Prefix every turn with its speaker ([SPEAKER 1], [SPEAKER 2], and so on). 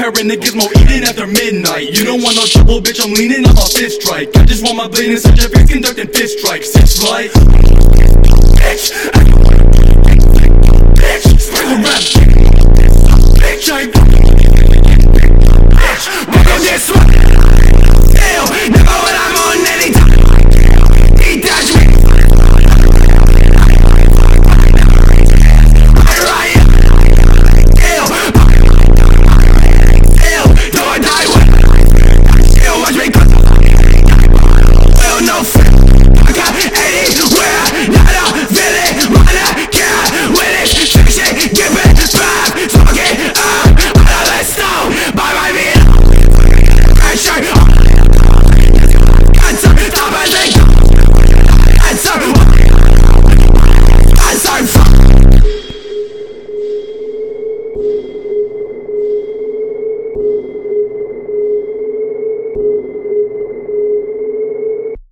[SPEAKER 1] preparing the gizmo, eating after midnight. You don't want no trouble, bitch, I'm leaning on my fist strike. I just want my blade and such a face conducting fist strikes. It's like, bitch, bitch, sprinkle rap, bitch, I